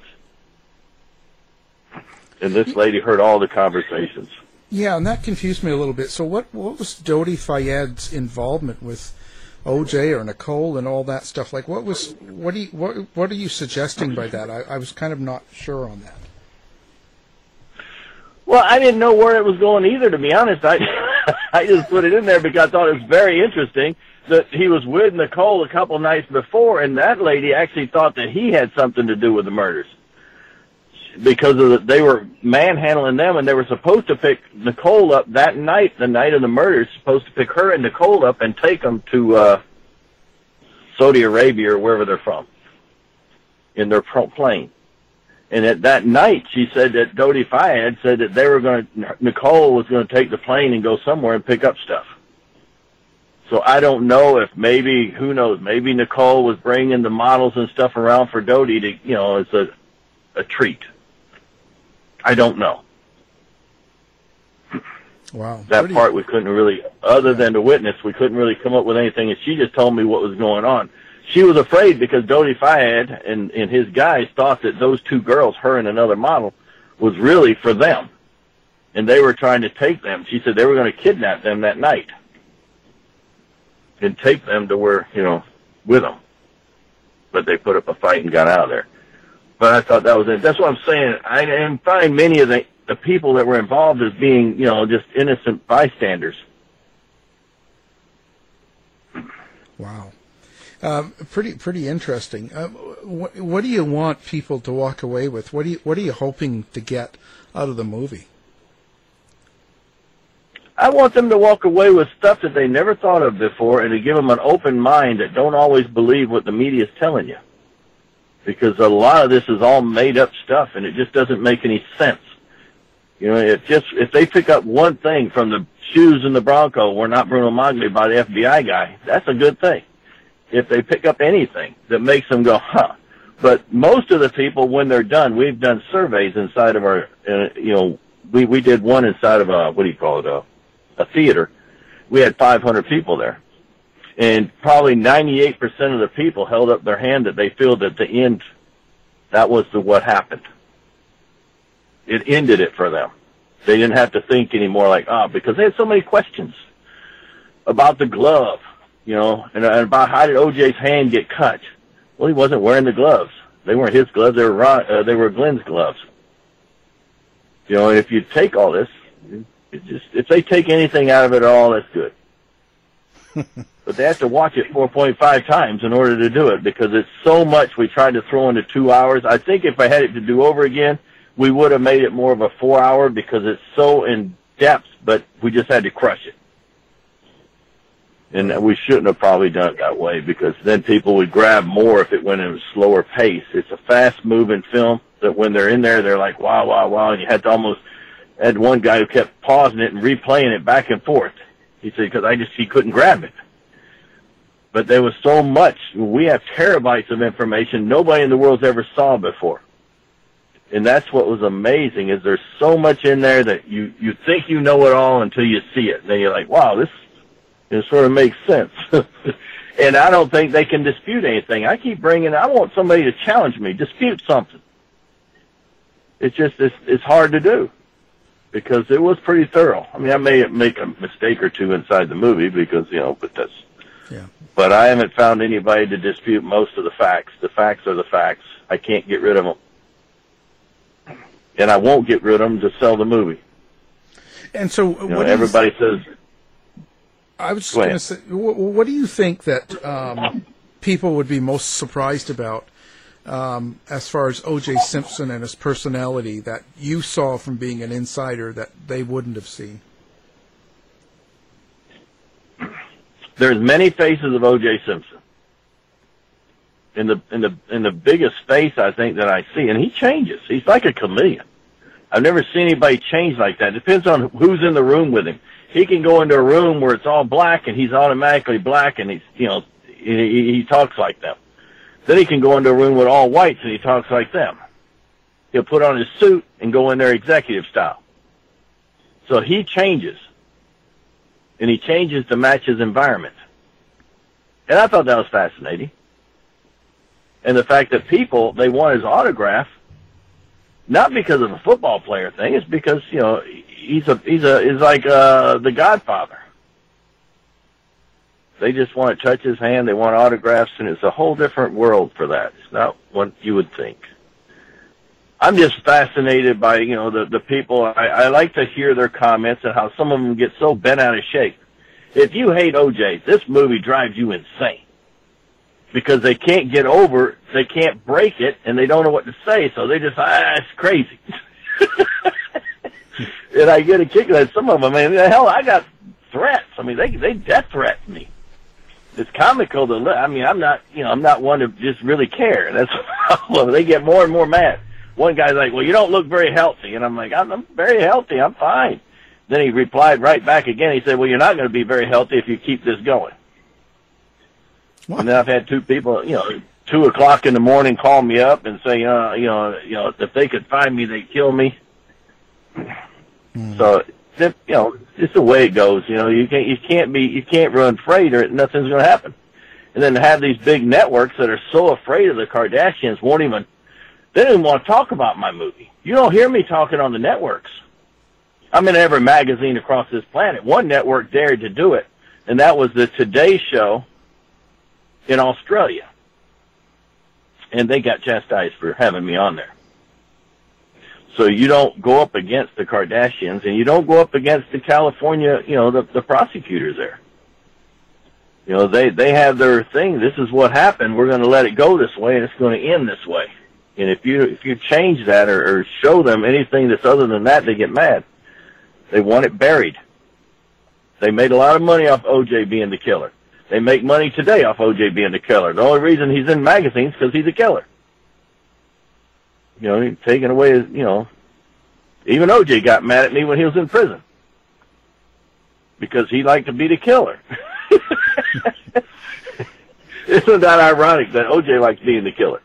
And this lady heard all the conversations. Yeah, and that confused me a little bit. So what what was Dodi Fayed's involvement with O J or Nicole and all that stuff? Like, what was what do you, what what are you suggesting by that? I, I was kind of not sure on that. Well, I didn't know where it was going either, to be honest. I I just put it in there because I thought it was very interesting that he was with Nicole a couple nights before, and that lady actually thought that he had something to do with the murders. Because of the, they were manhandling them, and they were supposed to pick Nicole up that night, the night of the murders, supposed to pick her and Nicole up and take them to uh, Saudi Arabia or wherever they're from in their plane. And at that night, she said that Dodi Fayed said that they were going to, Nicole was going to take the plane and go somewhere and pick up stuff. So I don't know if maybe, who knows, maybe Nicole was bringing the models and stuff around for Dodi to, you know, as a, a treat. I don't know. Wow. That part we couldn't really, other than the witness, we couldn't really come up with anything, and she just told me what was going on. She was afraid because Dodi Fayed and, and his guys thought that those two girls, her and another model, was really for them. And they were trying to take them. She said they were going to kidnap them that night and take them to where, you know, with them. But they put up a fight and got out of there. But I thought that was it. That's what I'm saying. I find many of the, the people that were involved as being, you know, just innocent bystanders. Wow. Um, pretty pretty interesting. Uh, what, what do you want people to walk away with? What do you What are you hoping to get out of the movie? I want them to walk away with stuff that they never thought of before, and to give them an open mind that don't always believe what the media is telling you. Because a lot of this is all made up stuff, and it just doesn't make any sense. You know, if just if they pick up one thing from the shoes in the Bronco were not Bruno Magli by the F B I guy, that's a good thing. If they pick up anything that makes them go, huh. But most of the people, when they're done, we've done surveys inside of our, uh, you know, we, we did one inside of a, what do you call it, a, a theater. We had five hundred people there. And probably ninety-eight percent of the people held up their hand that they feel that the end, that was the what happened. It ended it for them. They didn't have to think anymore like, ah, oh, because they had so many questions about the glove, you know, and, and about how did O J's hand get cut. Well, he wasn't wearing the gloves. They weren't his gloves. They were, uh, they were Glenn's gloves. You know, and if you take all this, it just, if they take anything out of it at all, that's good. But they have to watch it four point five times in order to do it because it's so much we tried to throw into two hours. I think if I had it to do over again, we would have made it more of a four hour because it's so in depth, but we just had to crush it. And we shouldn't have probably done it that way because then people would grab more if it went at a slower pace. It's a fast-moving film that when they're in there, they're like, wow, wow, wow, and you had to almost, had one guy who kept pausing it and replaying it back and forth. He said, because I just, he couldn't grab it. But there was so much. We have terabytes of information nobody in the world's ever saw before. And that's what was amazing, is there's so much in there that you, you think you know it all until you see it. And then you're like, wow, this it sort of makes sense. And I don't think they can dispute anything. I keep bringing, I want somebody to challenge me, dispute something. It's just, it's, it's hard to do because it was pretty thorough. I mean, I may make a mistake or two inside the movie because, you know, but that's, yeah. But I haven't found anybody to dispute most of the facts. The facts are the facts. I can't get rid of them. And I won't get rid of them to sell the movie. And so, you know, what everybody you, says. I was going to say, what, what do you think that um, people would be most surprised about um, as far as O J Simpson and his personality that you saw from being an insider that they wouldn't have seen? There's many faces of O J Simpson. in the in the in the biggest space I think that I see, and he changes. He's like a chameleon. I've never seen anybody change like that. It depends on who's in the room with him. He can go into a room where it's all black, and he's automatically black, and he's you know he, he talks like them. Then he can go into a room with all whites, and he talks like them. He'll put on his suit and go in there executive style. So he changes, and he changes to match his environment. And I thought that was fascinating. And the fact that people, they want his autograph, not because of a football player thing, it's because, you know, he's a, he's a, he's like, uh, the Godfather. They just want to touch his hand, they want autographs, and it's a whole different world for that. It's not what you would think. I'm just fascinated by, you know, the, the people. I, I like to hear their comments and how some of them get so bent out of shape. If you hate O J, this movie drives you insane. Because they can't get over, they can't break it, and they don't know what to say, so they just, ah, it's crazy. And I get a kick out of some of them. I mean, hell, I got threats. I mean, they they death threaten me. It's comical to look. I mean, I'm not, you know, I'm not one to just really care. That's the problem. They get more and more mad. One guy's like, well, you don't look very healthy. And I'm like, I'm, I'm very healthy. I'm fine. Then he replied right back again. He said, well, you're not going to be very healthy if you keep this going. What? And then I've had two people, you know, two o'clock in the morning call me up and say, uh, you know, you know, if they could find me, they'd kill me. Mm. So, you know, it's the way it goes. You know, you can't, you can't be, you can't run afraid or nothing's going to happen. And then to have these big networks that are so afraid of the Kardashians won't even, they don't even want to talk about my movie. You don't hear me talking on the networks. I'm in every magazine across this planet. One network dared to do it, and that was the Today Show in Australia. And they got chastised for having me on there. So you don't go up against the Kardashians, and you don't go up against the California, you know, the, the prosecutors there. You know, they, they have their thing. This is what happened. We're going to let it go this way, and it's going to end this way. And if you if you change that or, or show them anything that's other than that, they get mad. They want it buried. They made a lot of money off O J being the killer. They make money today off O J being the killer. The only reason he's in magazines is because he's a killer. You know, he's taking away his, you know, even O J got mad at me when he was in prison because he liked to be the killer. Isn't that ironic that O J likes being the killer?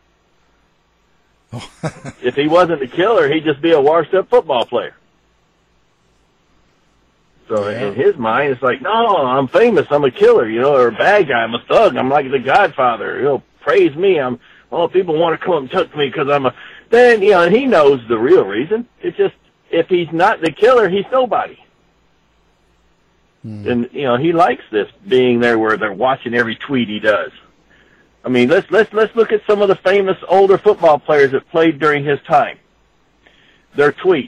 If he wasn't the killer, he'd just be a washed-up football player. So yeah. In his mind, it's like, no, I'm famous, I'm a killer, you know, or a bad guy, I'm a thug, I'm like the Godfather, you know, praise me, I'm, oh, people want to come and touch me because I'm a, then, you know, and he knows the real reason. It's just, if he's not the killer, he's nobody. Hmm. And, you know, he likes this, being there where they're watching every tweet he does. I mean, let's let's let's look at some of the famous older football players that played during his time. Their tweets.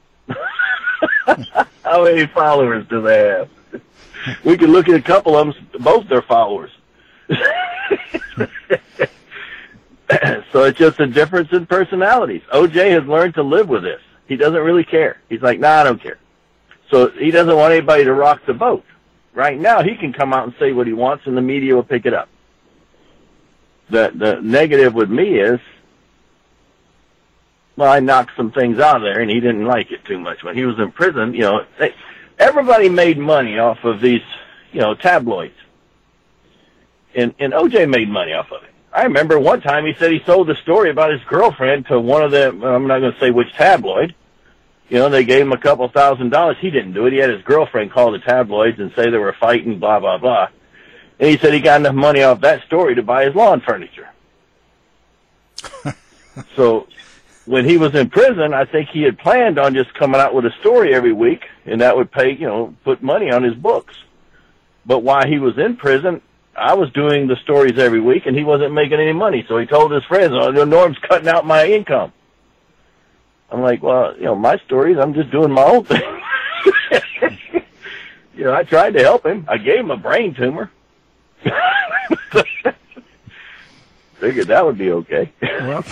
How many followers do they have? We could look at a couple of them, both their followers. So it's just a difference in personalities. O J has learned to live with this. He doesn't really care. He's like, nah, I don't care. So he doesn't want anybody to rock the boat. Right now, he can come out and say what he wants, and the media will pick it up. The the negative with me is, well, I knocked some things out of there, and he didn't like it too much. When he was in prison, you know, they, everybody made money off of these, you know, tabloids. And, and O J made money off of it. I remember one time he said he sold the story about his girlfriend to one of the, I'm not going to say which tabloid. You know, they gave him a couple thousand dollars. He didn't do it. He had his girlfriend call the tabloids and say they were fighting, blah, blah, blah. And he said he got enough money off that story to buy his lawn furniture. So when he was in prison, I think he had planned on just coming out with a story every week, and that would pay, you know, put money on his books. But while he was in prison, I was doing the stories every week, and he wasn't making any money. So he told his friends, oh, Norm's cutting out my income. I'm like, well, you know, my stories, I'm just doing my own thing. You know, I tried to help him. I gave him a brain tumor. Figured that would be okay. Well,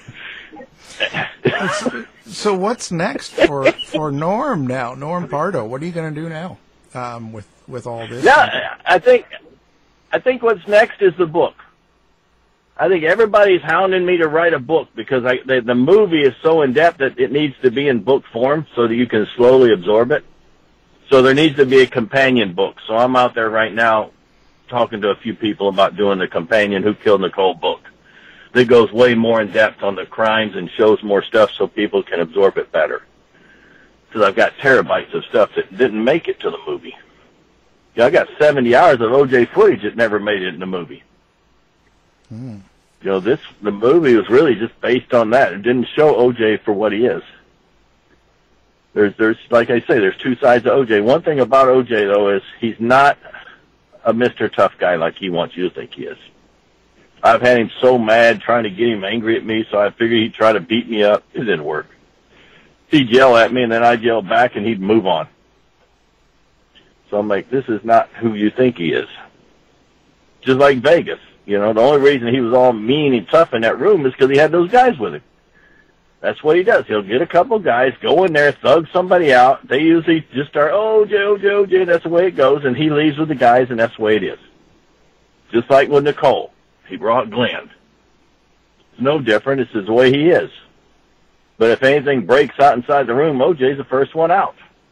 so what's next for for Norm now? Norm Pardo, what are you going to do now um, with with all this? Now, I think I think what's next is the book. I think everybody's hounding me to write a book because I, the, the movie is so in-depth that it needs to be in book form so that you can slowly absorb it. So there needs to be a companion book. So I'm out there right now talking to a few people about doing the companion Who Killed Nicole book that goes way more in-depth on the crimes and shows more stuff so people can absorb it better. Because I've got terabytes of stuff that didn't make it to the movie. Yeah, I got seventy hours of O J footage that never made it in the movie. Hmm. You know, this the movie was really just based on that. It didn't show O J for what he is. There's, there's, like I say, there's two sides of O J. One thing about O J, though, is he's not a Mister Tough Guy like he wants you to think he is. I've had him so mad trying to get him angry at me, so I figured he'd try to beat me up. It didn't work. He'd yell at me, and then I'd yell back, and he'd move on. So I'm like, this is not who you think he is. Just like Vegas. You know, the only reason he was all mean and tough in that room is because he had those guys with him. That's what he does. He'll get a couple guys, go in there, thug somebody out. They usually just start, oh, Joe, Joe, Joe. That's the way it goes. And he leaves with the guys, and that's the way it is. Just like with Nicole. He brought Glenn. It's no different. It's just the way he is. But if anything breaks out inside the room, O J's the first one out.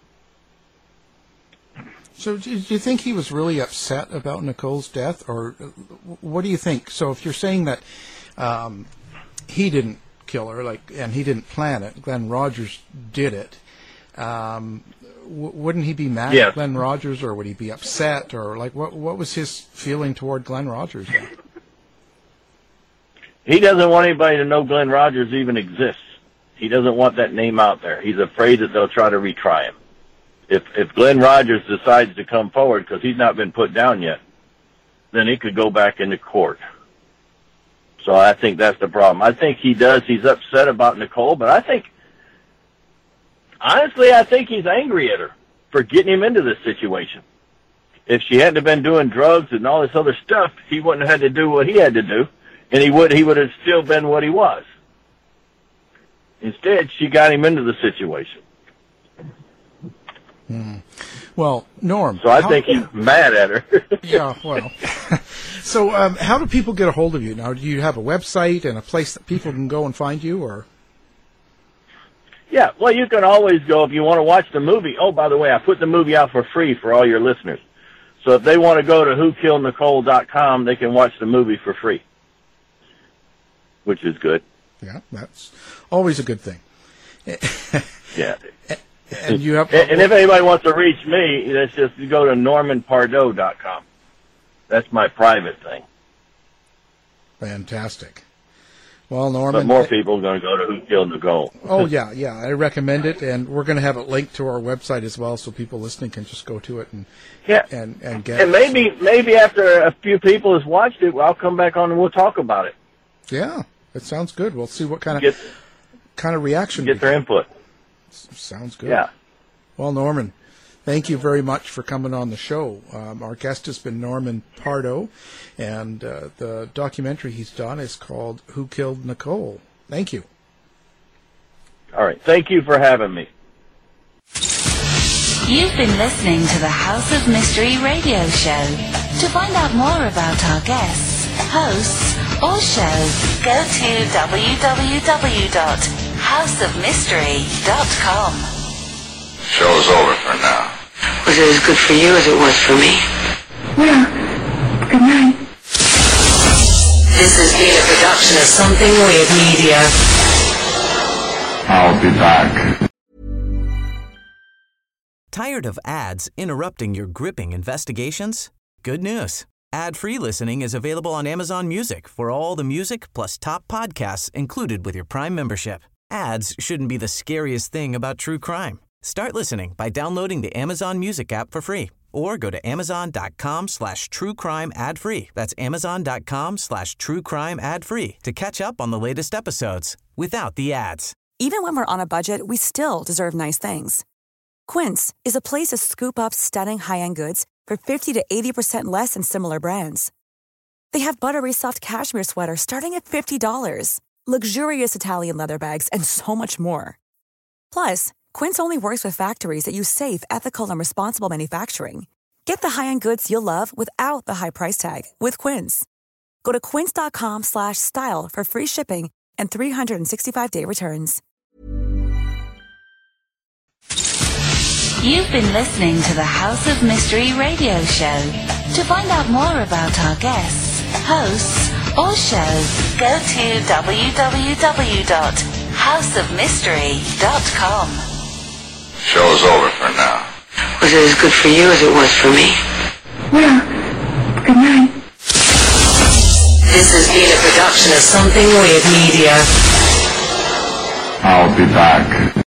So do you think he was really upset about Nicole's death, or what do you think? So if you're saying that um, he didn't kill her, like, and he didn't plan it, Glenn Rogers did it, um, w- wouldn't he be mad yes. at Glenn Rogers, or would he be upset, or like what what was his feeling toward Glenn Rogers then? He doesn't want anybody to know Glenn Rogers even exists. He doesn't want that name out there. He's afraid that they'll try to retry him. If if Glenn Rogers decides to come forward, because he's not been put down yet, then he could go back into court. So I think that's the problem. I think he does. He's upset about Nicole, but I think, honestly, I think he's angry at her for getting him into this situation. If she hadn't been doing drugs and all this other stuff, he wouldn't have had to do what he had to do, and he would he would have still been what he was. Instead, she got him into the situation. Hmm. Well, Norm. So I how, think he's mad at her. Yeah, well. So um, how do people get a hold of you now? Do you have a website and a place that people can go and find you, or? Yeah, well, you can always go if you want to watch the movie. Oh, by the way, I put the movie out for free for all your listeners. So if they want to go to who killed nicole dot com, they can watch the movie for free, which is good. Yeah, that's always a good thing. Yeah. And you have, and if anybody wants to reach me, that's just go to norman pardo dot com. That's my private thing. Fantastic. Well, Norman, but more people are going to go to Who Killed Nicole. Oh yeah, yeah, I recommend it, and we're going to have it linked to our website as well, so people listening can just go to it and yeah, and and get. And it. maybe maybe after a few people has watched it, I'll come back on and we'll talk about it. Yeah, it sounds good. We'll see what kind of get, kind of reaction. Get their input. Sounds good. Yeah. Well, Norman, thank you very much for coming on the show. Um, our guest has been Norman Pardo, and uh, the documentary he's done is called Who Killed Nicole. Thank you. All right. Thank you for having me. You've been listening to the House of Mystery radio show. To find out more about our guests, hosts, or shows, go to w w w dot house of mystery dot com. Show's over for now. Was it as good for you as it was for me? Well, good night. This has been a production of Something Weird Media. I'll be back. Tired of ads interrupting your gripping investigations? Good news. Ad-free listening is available on Amazon Music for all the music plus top podcasts included with your Prime membership. Ads shouldn't be the scariest thing about true crime. Start listening by downloading the Amazon Music app for free or go to amazon.com slash true crime ad free. That's amazon.com slash true crime ad free to catch up on the latest episodes without the ads. Even when we're on a budget, we still deserve nice things. Quince is a place to scoop up stunning high-end goods for fifty to eighty percent less than similar brands. They have buttery soft cashmere sweaters starting at fifty dollars, luxurious Italian leather bags, and so much more. Plus, Quince only works with factories that use safe, ethical, and responsible manufacturing. Get the high-end goods you'll love without the high price tag with Quince. Go to quince.com slash style for free shipping and three sixty-five day returns. You've been listening to the House of Mystery radio show. To find out more about our guests, hosts, or shows, go to w w w dot house of mystery dot com. Show's over for now. Was it as good for you as it was for me? Well, good night. This has been a production of Something Weird Media. I'll be back.